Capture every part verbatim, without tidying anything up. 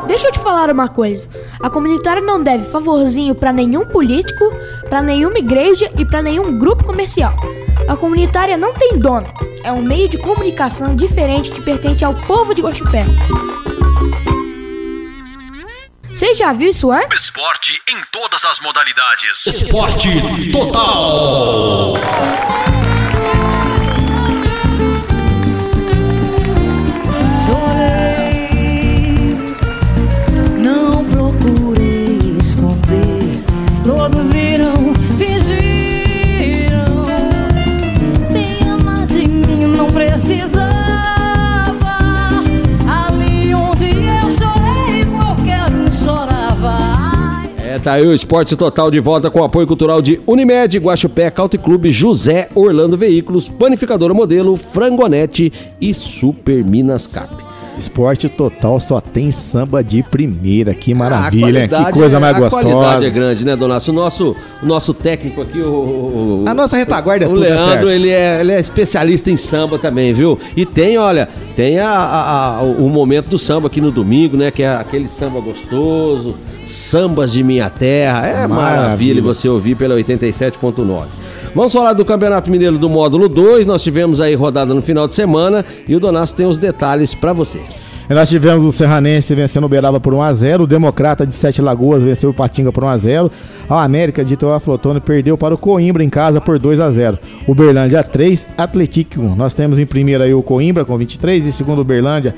Deixa eu te falar uma coisa. A comunitária não deve favorzinho pra nenhum político, pra nenhuma igreja e pra nenhum grupo comercial. A comunitária não tem dono. É um meio de comunicação diferente que pertence ao povo de Guaxupé. Você já viu isso antes? Esporte em todas as modalidades. Esporte total. Chorei, não procurei esconder. Todos viram, fingiram. Nem amar de mim não precisava. Ali onde eu chorei, qualquer um chorava. É, tá aí o Esporte Total de volta com o apoio cultural de Unimed, Guaxupé, Country Club, José Orlando Veículos, Panificadora Modelo, Frangonete e Super Minas Cap. Esporte Total só tem samba de primeira, que maravilha, que coisa é, mais a gostosa. A qualidade é grande, né, Donato? O nosso, o nosso técnico aqui, o, o a nossa retaguarda é o tudo, Leandro, ele é, ele é especialista em samba também, viu? E tem, olha, tem a, a, a, o momento do samba aqui no domingo, né, que é aquele samba gostoso, sambas de minha terra, é maravilha, maravilha você ouvir pela oitenta e sete ponto nove. Vamos falar do Campeonato Mineiro do Módulo dois, nós tivemos aí rodada no final de semana e o Donato tem os detalhes pra você. E nós tivemos o Serranense vencendo o Uberaba por um a zero, o Democrata de Sete Lagoas venceu o Patinga por um a zero, a América de Teófilo perdeu para o Coimbra em casa por dois a zero, Uberlândia três, Atlético um. Nós temos em primeiro aí o Coimbra com vinte e três, em segundo o Uberlândia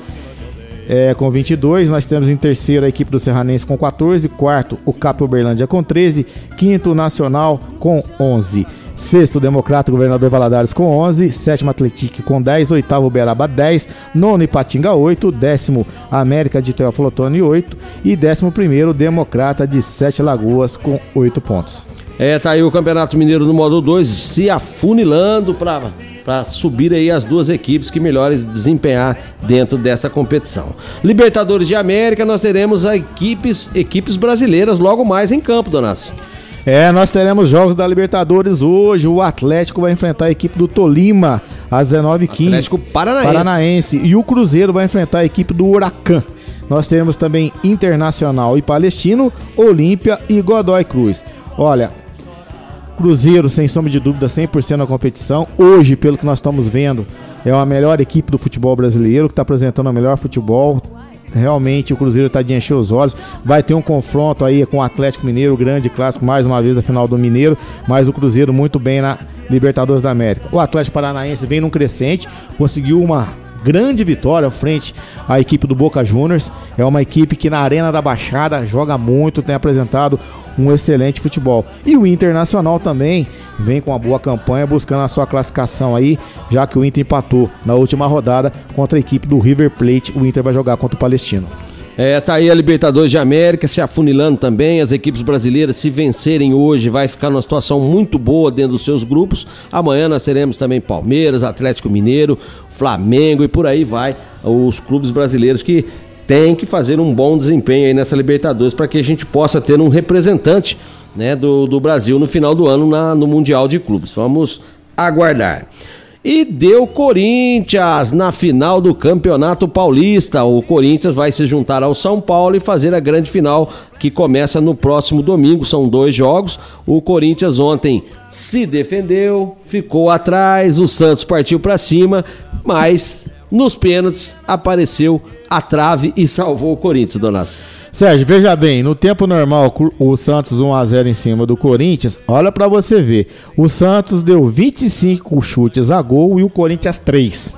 é, com vinte e dois, nós temos em terceiro a equipe do Serranense com quatorze, quarto o Cap Uberlândia com treze, quinto o Nacional com onze. Sexto, Democrata, Governador Valadares com onze, sétimo, Atlético com dez, oitavo, Uberaba dez, nono, Ipatinga oito, décimo, América de Teófilo Otoni oito e décimo primeiro, Democrata de Sete Lagoas com oito pontos. É, tá aí o Campeonato Mineiro no Módulo dois se afunilando para para subir aí as duas equipes que melhores desempenhar dentro dessa competição. Libertadores de América, nós teremos as equipes, equipes brasileiras logo mais em campo, Donato. É, nós teremos jogos da Libertadores hoje. O Atlético vai enfrentar a equipe do Tolima às dezenove e quinze. Atlético Paranaense. Paranaense. E o Cruzeiro vai enfrentar a equipe do Huracan. Nós teremos também Internacional e Palestino, Olímpia e Godoy Cruz. Olha, Cruzeiro, sem sombra de dúvida, cem por cento na competição. Hoje, pelo que nós estamos vendo, é a melhor equipe do futebol brasileiro, que está apresentando o melhor futebol. Realmente o Cruzeiro está de encher os olhos. Vai ter um confronto aí com o Atlético Mineiro, grande clássico, mais uma vez da final do Mineiro. Mas o Cruzeiro muito bem na Libertadores da América. O Atlético Paranaense vem num crescente, conseguiu uma grande vitória frente à equipe do Boca Juniors. É uma equipe que na Arena da Baixada joga muito, tem apresentado um excelente futebol. E o Internacional também vem com uma boa campanha, buscando a sua classificação aí, já que o Inter empatou na última rodada contra a equipe do River Plate. O Inter vai jogar contra o Palestino. É, tá aí a Libertadores de América se afunilando também. As equipes brasileiras, se vencerem hoje, vai ficar numa situação muito boa dentro dos seus grupos. Amanhã nós teremos também Palmeiras, Atlético Mineiro, Flamengo e por aí vai os clubes brasileiros que tem que fazer um bom desempenho aí nessa Libertadores para que a gente possa ter um representante, né, do, do Brasil no final do ano na, no Mundial de Clubes. Vamos aguardar. E deu Corinthians na final do Campeonato Paulista. O Corinthians vai se juntar ao São Paulo e fazer a grande final que começa no próximo domingo. São dois jogos. O Corinthians ontem se defendeu, ficou atrás, o Santos partiu para cima, mas nos pênaltis apareceu a trave e salvou o Corinthians, Donato. Sérgio, veja bem, no tempo normal o Santos um a zero em cima do Corinthians, olha pra você ver, o Santos deu vinte e cinco chutes a gol e o Corinthians três.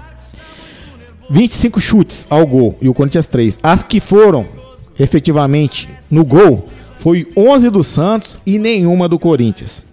vinte e cinco chutes ao gol e o Corinthians três. As que foram efetivamente no gol foi onze do Santos e nenhuma do Corinthians.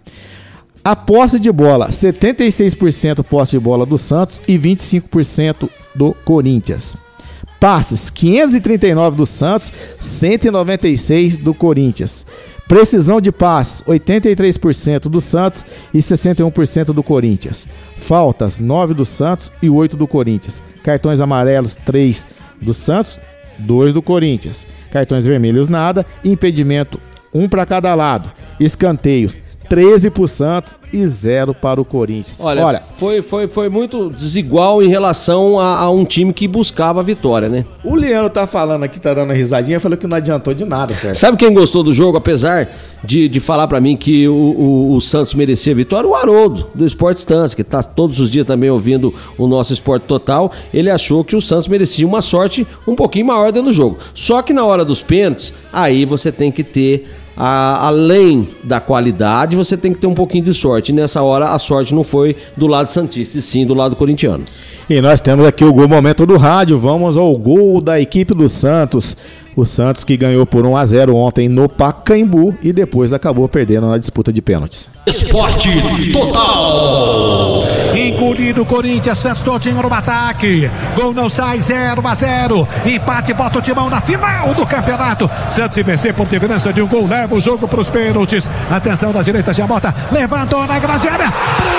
A posse de bola, setenta e seis por cento posse de bola do Santos e vinte e cinco por cento do Corinthians. Passes, quinhentos e trinta e nove do Santos, cento e noventa e seis do Corinthians. Precisão de passes, oitenta e três por cento do Santos e sessenta e um por cento do Corinthians. Faltas, nove do Santos e oito do Corinthians. Cartões amarelos, três do Santos, dois do Corinthians. Cartões vermelhos, nada. Impedimento, um para cada lado. Escanteios, treze pro Santos e zero para o Corinthians. Olha, Olha foi, foi, foi muito desigual em relação a, a um time que buscava a vitória, né? O Leandro tá falando aqui, tá dando uma risadinha, falou que não adiantou de nada, certo? Sabe quem gostou do jogo, apesar de, de falar pra mim que o, o, o Santos merecia a vitória? O Haroldo, do Esporte Stance, que tá todos os dias também ouvindo o nosso Esporte Total. Ele achou que o Santos merecia uma sorte um pouquinho maior dentro do jogo. Só que na hora dos pênaltis, aí você tem que ter... A, além da qualidade, você tem que ter um pouquinho de sorte. E nessa hora, a sorte não foi do lado santista, e sim do lado corintiano. E nós temos aqui o gol momento do rádio. Vamos ao gol da equipe do Santos. O Santos que ganhou por um a zero ontem no Pacaembu e depois acabou perdendo na disputa de pênaltis. Esporte Total. Engolido o Corinthians, Santos todinho no ataque. Gol não sai, zero a zero. Empate, bota o timão na final do campeonato. Santos se vencer por diferença de um gol, leva o jogo para os pênaltis. Atenção da direita, Giamota levantou na grande área.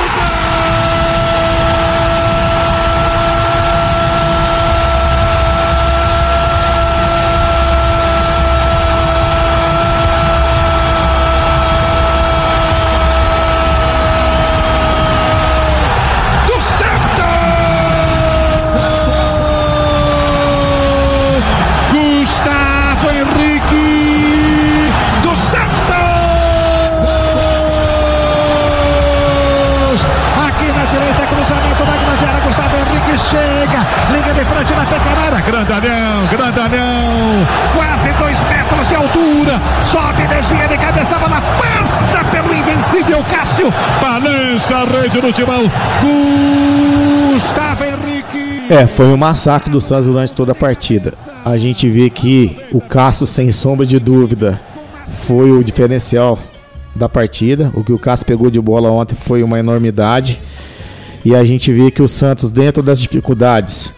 Chega, liga de frente na pequenada, grandalhão, grandalhão, quase dois metros de altura, sobe, desvia de cabeça, bola passa pelo invencível Cássio, balança a rede no timão, Gustavo Henrique. É, foi um massacre do Santos durante toda a partida. A gente vê que o Cássio, sem sombra de dúvida, foi o diferencial da partida. O que o Cássio pegou de bola ontem foi uma enormidade. E a gente vê que o Santos, dentro das dificuldades,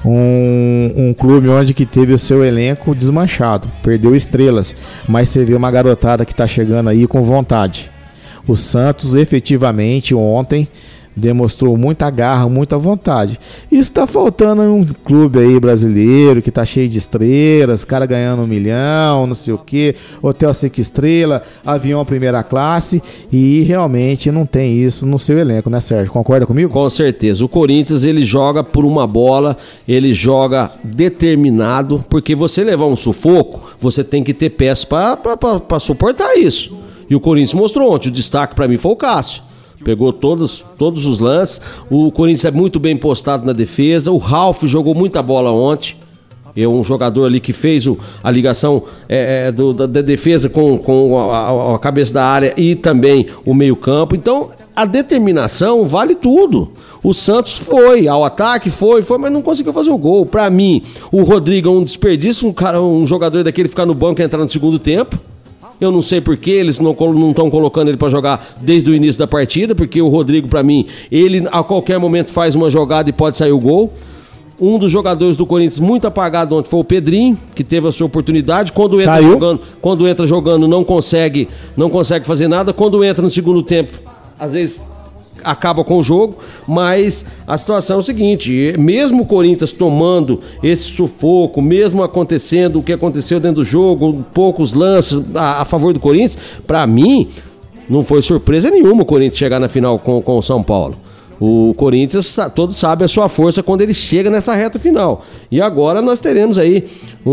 um, um clube onde que teve o seu elenco desmanchado, perdeu estrelas, mas você vê uma garotada que está chegando aí com vontade. O Santos efetivamente ontem demonstrou muita garra, muita vontade. Isso tá faltando em um clube aí brasileiro que tá cheio de estrelas, cara ganhando um milhão, não sei o que, hotel cinco estrelas, avião primeira classe, e realmente não tem isso no seu elenco, né, Sérgio? Concorda comigo? Com certeza. O Corinthians, ele joga por uma bola, ele joga determinado, porque você levar um sufoco, você tem que ter peças para suportar isso. E o Corinthians mostrou ontem, o destaque para mim foi o Cássio. Pegou todos, todos os lances. O Corinthians é muito bem postado na defesa. O Ralf jogou muita bola ontem. É um jogador ali que fez o, a ligação é, do, da, da defesa com, com a, a, a cabeça da área e também o meio campo. Então a determinação vale tudo. O Santos foi ao ataque, foi, foi, mas não conseguiu fazer o gol. Pra mim, o Rodrigo é um desperdício, um, cara, um jogador daquele ficar no banco e entrar no segundo tempo. Eu não sei por que eles não estão colocando ele para jogar desde o início da partida, porque o Rodrigo, para mim, ele a qualquer momento faz uma jogada e pode sair o gol. Um dos jogadores do Corinthians muito apagado ontem foi o Pedrinho, que teve a sua oportunidade. Quando entra Saiu. jogando, quando entra jogando não consegue, não consegue fazer nada. Quando entra no segundo tempo, às vezes acaba com o jogo, mas a situação é o seguinte, mesmo o Corinthians tomando esse sufoco, mesmo acontecendo o que aconteceu dentro do jogo, poucos lances a, a favor do Corinthians, pra mim não foi surpresa nenhuma o Corinthians chegar na final com, com o São Paulo. O Corinthians, todos sabem a sua força quando ele chega nessa reta final. E agora nós teremos aí um,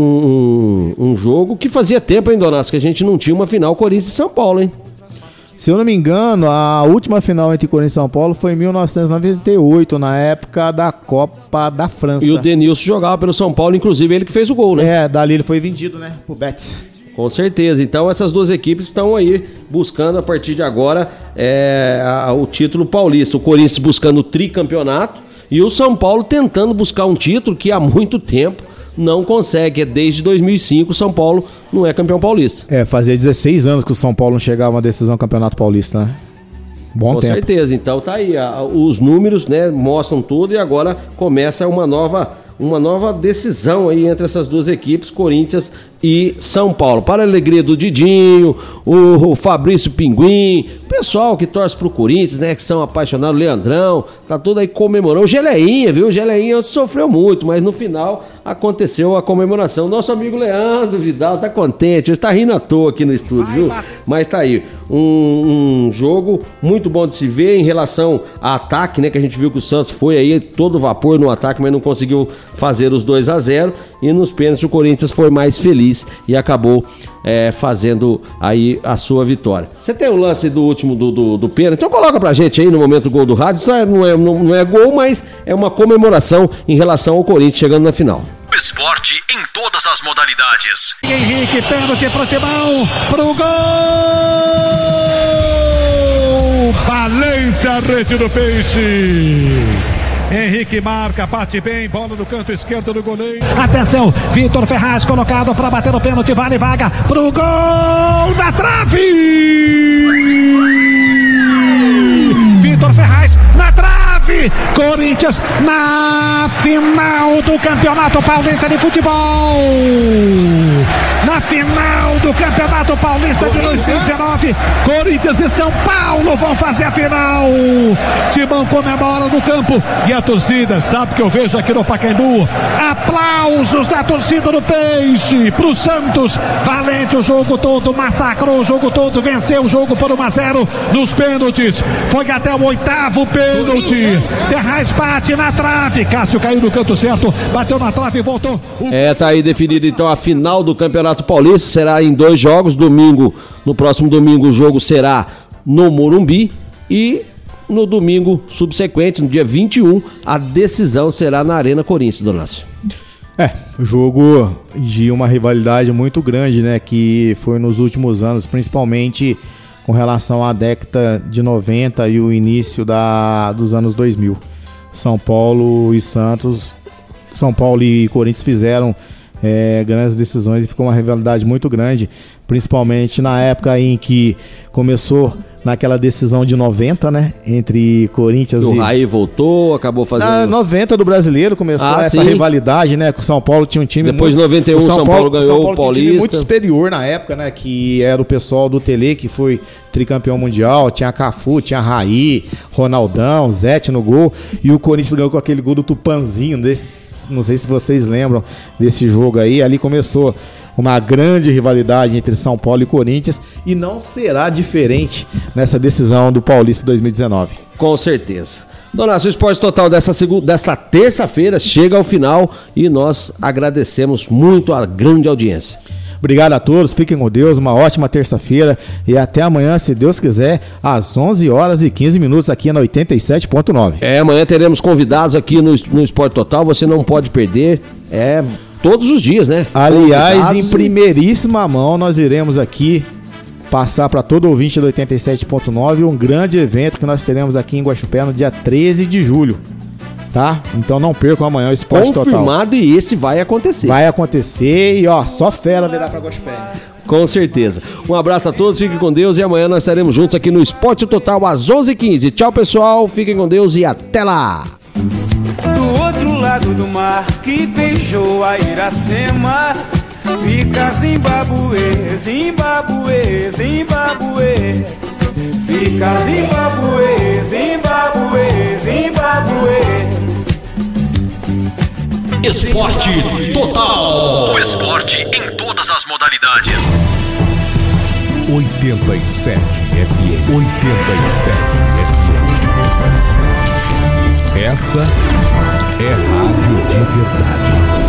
um, um, um jogo que fazia tempo, hein, Donato, que a gente não tinha uma final Corinthians e São Paulo, hein? Se eu não me engano, a última final entre Corinthians e São Paulo foi em mil novecentos e noventa e oito, na época da Copa da França. E o Denilson jogava pelo São Paulo, inclusive ele que fez o gol, né? É, dali ele foi vendido, né, pro Betis. Com certeza. Então essas duas equipes estão aí buscando a partir de agora é, a, o título paulista. O Corinthians buscando o tricampeonato e o São Paulo tentando buscar um título que há muito tempo não consegue. É desde dois mil e cinco o São Paulo não é campeão paulista. É, fazia dezesseis anos que o São Paulo não chegava a uma decisão do Campeonato Paulista, né? Bom Com tempo. certeza. Então tá aí, a, os números, né, mostram tudo e agora começa uma nova, uma nova decisão aí entre essas duas equipes, Corinthians e São Paulo. Para a alegria do Didinho, o, o Fabrício Pinguim, o pessoal que torce pro Corinthians, né, que são apaixonados, o Leandrão, tá tudo aí comemorando. O Geleinha, viu? O Geleinha sofreu muito, mas no final aconteceu a comemoração. Nosso amigo Leandro Vidal tá contente, ele tá rindo à toa aqui no estúdio, viu? Mas tá aí, um, um jogo muito bom de se ver em relação a ataque, né, que a gente viu que o Santos foi aí todo vapor no ataque, mas não conseguiu fazer os dois a zero, e nos pênaltis o Corinthians foi mais feliz e acabou é, fazendo aí a sua vitória. Você tem o lance do último do, do, do pênalti, então coloca pra gente aí no momento do gol do rádio. Isso não é, não, é, não, não é gol, mas é uma comemoração em relação ao Corinthians chegando na final. Esporte em todas as modalidades. Henrique, pênalti pro Timão, pro gol! Valência, rede do Peixe. Henrique marca, bate bem, bola no canto esquerdo do goleiro. Atenção, Vitor Ferraz colocado para bater o pênalti, vale vaga pro gol da trave! Vitor Ferraz na trave! Corinthians na final do Campeonato Paulista de Futebol! Na final do Campeonato Paulista de dois mil e dezenove, Corinthians e São Paulo vão fazer a final. Timão comemora no campo e a torcida, sabe que eu vejo aqui no Pacaembu, aplausos da torcida do Peixe pro Santos. Valente o jogo todo, massacrou o jogo todo, venceu o jogo por um a zero nos pênaltis. Foi até o oitavo pênalti. Ferraz bate na trave, Cássio caiu no canto certo, bateu na trave e voltou. É, tá aí definido então a final do Campeonato Paulista, será em dois jogos. Domingo, no próximo domingo o jogo será no Morumbi, e no domingo subsequente, no dia vinte e um, a decisão será na Arena Corinthians, Donácio. É, jogo de uma rivalidade muito grande, né, que foi nos últimos anos, principalmente com relação à década de noventa e o início da, dos anos dois mil. São Paulo e Santos, São Paulo e Corinthians fizeram É, grandes decisões e ficou uma rivalidade muito grande, principalmente na época em que começou naquela decisão de noventa, né, entre Corinthians e... O Raí voltou, acabou fazendo... Na noventa do Brasileiro começou ah, essa sim. rivalidade, né, com o São Paulo tinha um time... Depois muito... de noventa e um, São, São Paulo, Paulo ganhou São Paulo o Paulista. Tinha um time muito superior na época, né, que era o pessoal do Tele, que foi tricampeão mundial, tinha Cafu, tinha Raí, Ronaldão, Zete no gol, e o Corinthians ganhou com aquele gol do Tupanzinho, desse... Não sei se vocês lembram desse jogo aí. Ali começou uma grande rivalidade entre São Paulo e Corinthians, e não será diferente nessa decisão do Paulista dois mil e dezenove. Com certeza. Donácio, o Esporte Total dessa, segunda, desta terça-feira chega ao final e nós agradecemos muito a grande audiência. Obrigado a todos, fiquem com Deus, uma ótima terça-feira e até amanhã, se Deus quiser, às onze horas e quinze minutos aqui na oitenta e sete ponto nove. É, amanhã teremos convidados aqui no, no Esporte Total, você não pode perder, é todos os dias, né? Aliás, convidados. Em primeiríssima mão, nós iremos aqui passar para todo ouvinte do oitenta e sete ponto nove um grande evento que nós teremos aqui em Guaxupé no dia treze de julho. Tá? Então não percam amanhã o Esporte Total. Confirmado, e esse vai acontecer. Vai acontecer e ó, só fera virá pra Guaxupé. Com certeza. Um abraço a todos, fiquem com Deus e amanhã nós estaremos juntos aqui no Esporte Total às onze e quinze. Tchau, pessoal, fiquem com Deus e até lá. Do outro lado do mar que beijou a Iracema, fica Zimbabue, Zimbabue, Zimbabue. Fica Zimbabue, Zimbabue, Zimbabue. Esporte Total. O esporte em todas as modalidades. oitenta e sete F M. oitenta e sete F M. Essa é rádio de verdade.